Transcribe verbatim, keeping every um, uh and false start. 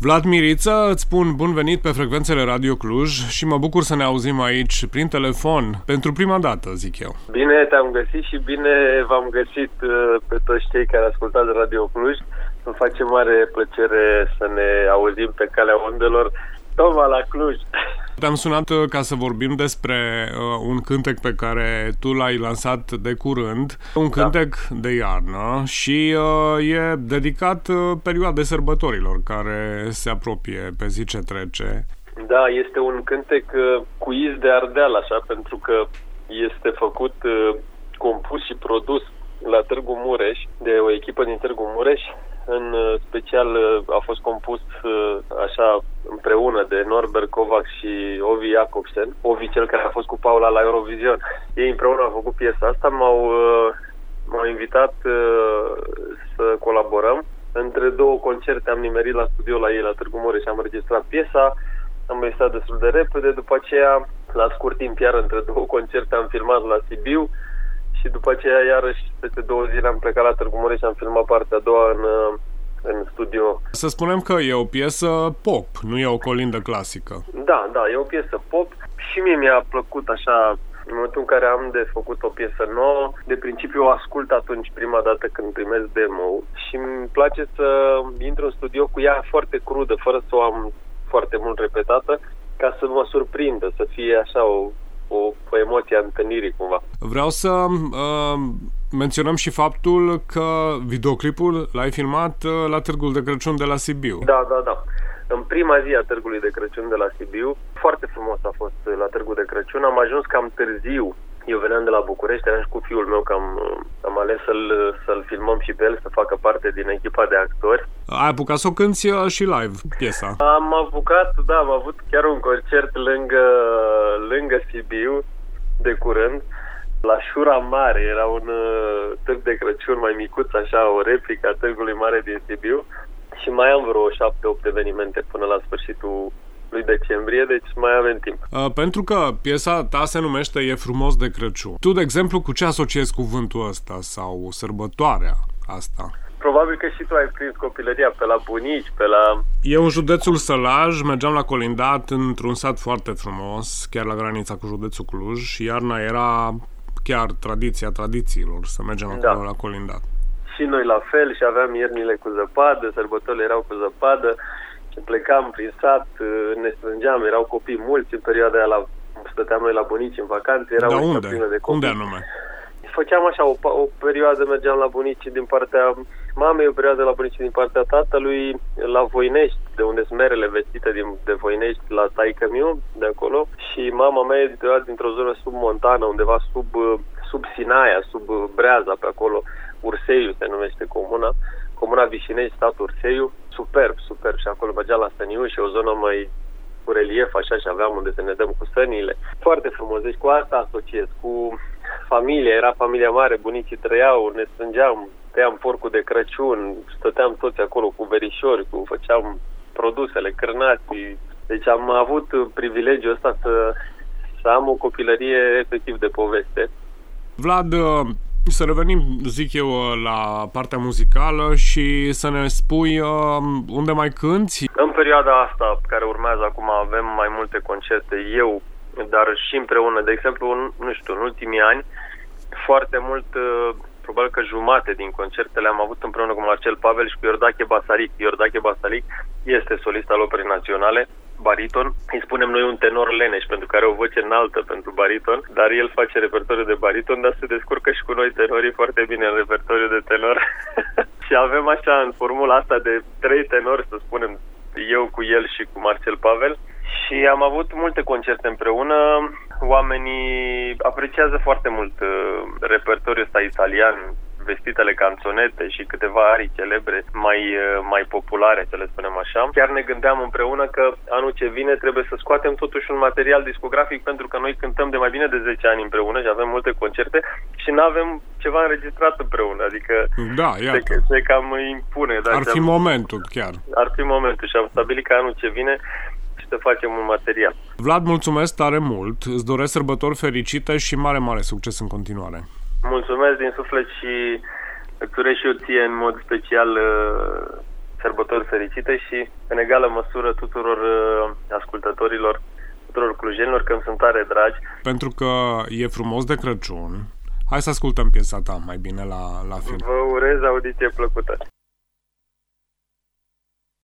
Vlad Miriță, îți spun bun venit pe frecvențele Radio Cluj și mă bucur să ne auzim aici prin telefon pentru prima dată, zic eu. Bine te-am găsit și bine v-am găsit pe toți cei care ascultați Radio Cluj. Îmi face mare plăcere să ne auzim pe calea undelor, tocmai la Cluj. Te-am sunat ca să vorbim despre uh, un cântec pe care tu l-ai lansat de curând, un cântec da. de iarnă și uh, e dedicat uh, perioadei sărbătorilor care se apropie pe zi ce trece. Da, este un cântec uh, cu iz de Ardeal, așa, pentru că este făcut, uh, compus și produs la Târgu Mureș, de o echipă din Târgu Mureș. În special a fost compus așa împreună de Norbert Kovac și Ovi Jacobsen. Ovi, cel care a fost cu Paula la Eurovision. Ei împreună au făcut piesa asta, m-au, m-au invitat să colaborăm. Între două concerte am nimerit la studio la ei la Târgu Mureș și am înregistrat piesa. Am înregistrat destul de repede, după aceea, la scurt timp, iar între două concerte am filmat la Sibiu. Și după aceea, iarăși, peste două zile am plecat la Târgu Mureș și am filmat partea a doua în, în studio. Să spunem că e o piesă pop, nu e o colindă clasică. Da, da, e o piesă pop și mie mi-a plăcut așa, în momentul în care am de făcut o piesă nouă, de principiu o ascult atunci prima dată când primesc demo și îmi place să intru în studio cu ea foarte crudă, fără să o am foarte mult repetată, ca să mă surprindă, să fie așa o... O, o emoție a întâlnirii, cumva. Vreau să uh, menționăm și faptul că videoclipul l-ai filmat uh, la Târgul de Crăciun de la Sibiu. Da, da, da. În prima zi a Târgului de Crăciun de la Sibiu, foarte frumos a fost la Târgul de Crăciun. Am ajuns cam târziu. Eu veneam de la București, eram și cu fiul meu, că am, am ales să-l, să-l filmăm și pe el, să facă parte din echipa de actori. Ai apucat să o cânti și live, piesa? Am apucat, da, am avut chiar un concert lângă, lângă Sibiu, de curând, la Șura Mare. Era un uh, târg de Crăciun mai micuț, așa, o replică a Târgului Mare din Sibiu. Și mai am vreo șapte, opt evenimente până la sfârșitul lui decembrie, deci mai avem timp. Uh, pentru că piesa ta se numește E frumos de Crăciun. Tu, de exemplu, cu ce asociezi cuvântul ăsta sau sărbătoarea asta? Probabil că și tu ai prins copilăria pe la bunici, pe la... Eu în județul Sălaj mergeam la colindat într-un sat foarte frumos, chiar la granița cu județul Cluj, și iarna era chiar tradiția tradițiilor, să mergem acolo da. la colindat. Și noi la fel, și aveam iernile cu zăpadă, sărbătorile erau cu zăpadă. Plecam prin sat, ne strângeam, erau copii mulți în perioada aia, la, stăteam noi la bunici în vacanțe, erau da, o unde? plină de copii. Unde anume? Făceam așa, o, o perioadă mergeam la bunici din partea mamei, o perioadă la bunici din partea tatălui, la Voinești, de unde sunt merele vestite din, de Voinești, la taică-miu, de acolo. Și mama mea e dintr-o zonă submontană, undeva sub, sub Sinaia, sub Breaza, pe acolo. Urseiu se numește comuna. Comuna Vișinești, statul Urseiu. Superb, superb. Și acolo mergeam la Săniu și o zonă mai cu relief, așa, și aveam unde să ne dăm cu sănile. Foarte frumos. Deci cu asta asociez, cu familia. Era familia mare, bunicii trăiau, ne strângeam, tăiam porcul de Crăciun, stăteam toți acolo cu verișori, cu, făceam produsele, cârnații. Deci am avut privilegiul ăsta să, să am o copilărie efectiv de poveste. Vlad, să revenim, zic eu, la partea muzicală și să ne spui uh, unde mai cânti? În perioada asta care urmează acum avem mai multe concerte, eu, dar și împreună. De exemplu, în, nu știu, în ultimii ani, foarte mult, uh, probabil că jumate din concertele am avut împreună cu Marcel Pavel și cu Iordache Basaric. Iordache Basaric este solist al Operei Naționale, bariton. Îi spunem noi un tenor leneș, pentru că are o voce înaltă pentru bariton, dar el face repertoriu de bariton, dar se descurcă și cu noi tenorii foarte bine în repertoriu de tenor. Și avem așa, în formula asta de trei tenori, să spunem, eu cu el și cu Marcel Pavel. Și am avut multe concerte împreună. Oamenii apreciază foarte mult uh, repertoriul ăsta italian, vestitele canțonete și câteva arii celebre mai, mai populare, să le spunem așa. Chiar ne gândeam împreună că anul ce vine trebuie să scoatem totuși un material discografic, pentru că noi cântăm de mai bine de zece ani împreună și avem multe concerte și nu avem ceva înregistrat împreună. Adică da, se, se cam impune. Ar fi am, momentul chiar. Ar fi momentul și am stabilit că anul ce vine să facem un material. Vlad, mulțumesc tare mult, îți doresc sărbători fericite și mare, mare succes în continuare. Mulțumesc din suflet și îți urez și eu ție în mod special sărbători fericite și în egală măsură tuturor ascultătorilor, tuturor clujenilor, că îmi sunt tare dragi. Pentru că e frumos de Crăciun, hai să ascultăm piesa ta mai bine la, la film. Vă urez audiție plăcută.